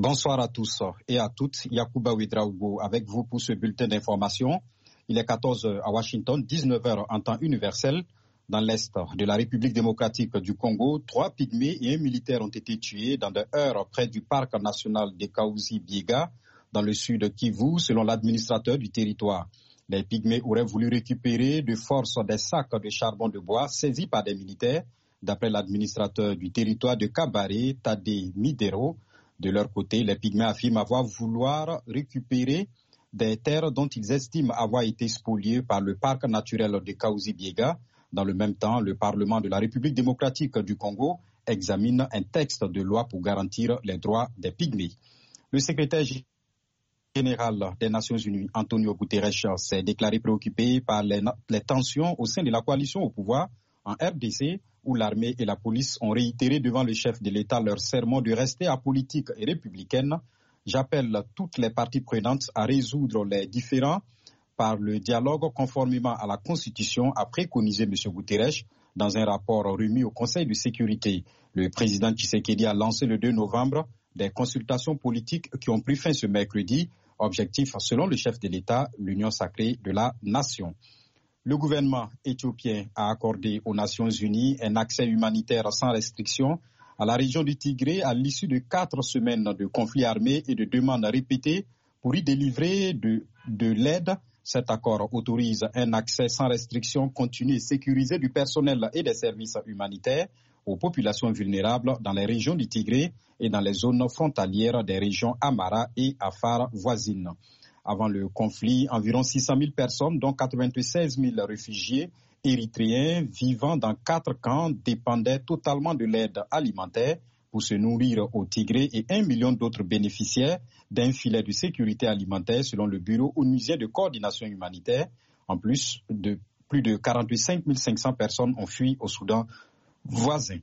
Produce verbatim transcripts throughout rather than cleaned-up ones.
Bonsoir à tous et à toutes. Yacouba Ouedraogo avec vous pour ce bulletin d'information. Il est quatorze heures à Washington, dix-neuf heures en temps universel. Dans l'est de la République démocratique du Congo, trois pygmées et un militaire ont été tués dans des heures près du parc national de Kahuzi-Biega, dans le sud de Kivu, selon l'administrateur du territoire. Les pygmées auraient voulu récupérer de force des sacs de charbon de bois saisis par des militaires, d'après l'administrateur du territoire de Kabare, Tadé Midero. De leur côté, les pygmées affirment avoir vouloir récupérer des terres dont ils estiment avoir été spoliées par le parc naturel de Kahuzi-Biega. Dans le même temps, le Parlement de la République démocratique du Congo examine un texte de loi pour garantir les droits des pygmées. Le secrétaire général des Nations Unies, Antonio Guterres, s'est déclaré préoccupé par les, les tensions au sein de la coalition au pouvoir en R D C, où l'armée et la police ont réitéré devant le chef de l'État leur serment de rester apolitique et républicaine. J'appelle toutes les parties prenantes à résoudre les différends par le dialogue conformément à la Constitution, a préconisé M. Guterres dans un rapport remis au Conseil de sécurité. Le président Tshisekedi a lancé le deux novembre des consultations politiques qui ont pris fin ce mercredi. Objectif, selon le chef de l'État, l'union sacrée de la nation. Le gouvernement éthiopien a accordé aux Nations Unies un accès humanitaire sans restriction à la région du Tigré à l'issue de quatre semaines de conflits armés et de demandes répétées pour y délivrer de, de l'aide. Cet accord autorise un accès sans restriction continu et sécurisé du personnel et des services humanitaires aux populations vulnérables dans les régions du Tigré et dans les zones frontalières des régions Amara et Afar voisines. Avant le conflit, environ six cent mille personnes, dont quatre-vingt-seize mille réfugiés érythréens vivant dans quatre camps, dépendaient totalement de l'aide alimentaire pour se nourrir au Tigré et un million d'autres bénéficiaires d'un filet de sécurité alimentaire selon le Bureau onusien de coordination humanitaire. En plus, de plus de quarante-cinq mille cinq cents personnes ont fui au Soudan voisin.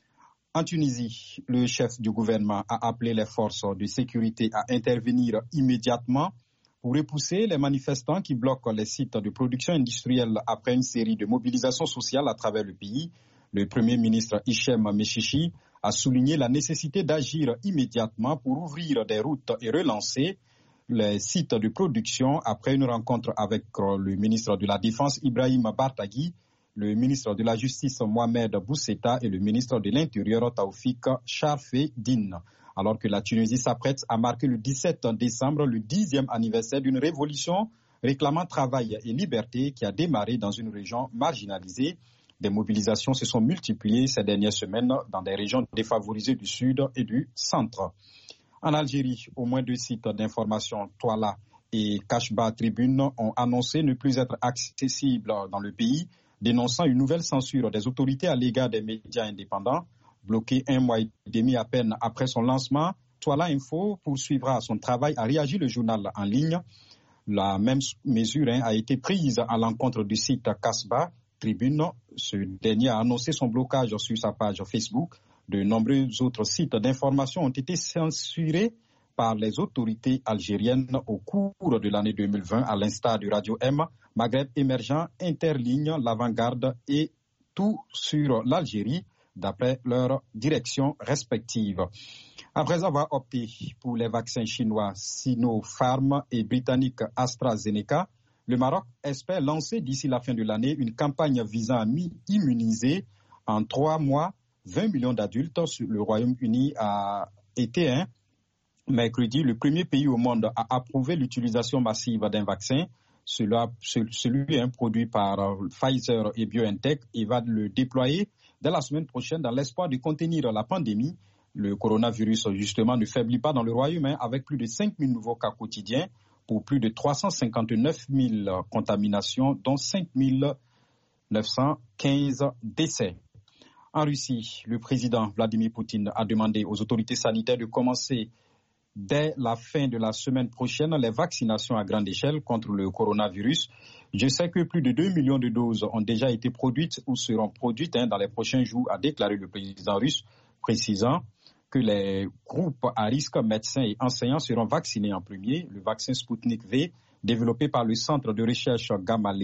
En Tunisie, le chef du gouvernement a appelé les forces de sécurité à intervenir immédiatement pour repousser les manifestants qui bloquent les sites de production industrielle après une série de mobilisations sociales à travers le pays. Le Premier ministre Hichem Mechichi a souligné la nécessité d'agir immédiatement pour ouvrir des routes et relancer les sites de production après une rencontre avec le ministre de la Défense Ibrahim Bartagui, le ministre de la Justice Mohamed Bousseta et le ministre de l'Intérieur Taoufik Charfeddine. Alors que la Tunisie s'apprête à marquer le dix-sept décembre le dixième anniversaire d'une révolution réclamant travail et liberté qui a démarré dans une région marginalisée. Des mobilisations se sont multipliées ces dernières semaines dans des régions défavorisées du sud et du centre. En Algérie, au moins deux sites d'information, Touala et Kashba Tribune, ont annoncé ne plus être accessibles dans le pays, dénonçant une nouvelle censure des autorités à l'égard des médias indépendants. Bloqué un mois et demi à peine après son lancement, Touala Info poursuivra son travail, a réagi le journal en ligne. La même mesure hein, a été prise à l'encontre du site Kasba Tribune. Ce dernier a annoncé son blocage sur sa page Facebook. De nombreux autres sites d'information ont été censurés par les autorités algériennes au cours de l'année deux mille vingt, à l'instar de Radio M, Maghreb Émergent, Interligne, L'Avant-Garde et Tout sur l'Algérie, d'après leurs directions respectives. Après avoir opté pour les vaccins chinois Sinopharm et britannique AstraZeneca, le Maroc espère lancer d'ici la fin de l'année une campagne visant à immuniser en trois mois vingt millions d'adultes. Le Royaume-Uni a été un mercredi le premier pays au monde à approuver l'utilisation massive d'un vaccin. Cela, celui est produit par Pfizer et BioNTech et va le déployer dès la semaine prochaine dans l'espoir de contenir la pandémie. Le coronavirus, justement, ne faiblit pas dans le Royaume hein, avec plus de cinq mille nouveaux cas quotidiens pour plus de trois cent cinquante-neuf mille contaminations, dont cinq mille neuf cent quinze décès. En Russie, le président Vladimir Poutine a demandé aux autorités sanitaires de commencer dès la fin de la semaine prochaine les vaccinations à grande échelle contre le coronavirus. Je sais que plus de deux millions de doses ont déjà été produites ou seront produites hein, dans les prochains jours, a déclaré le président russe, précisant que les groupes à risque, médecins et enseignants seront vaccinés en premier. Le vaccin Sputnik V, développé par le centre de recherche Gamaleya,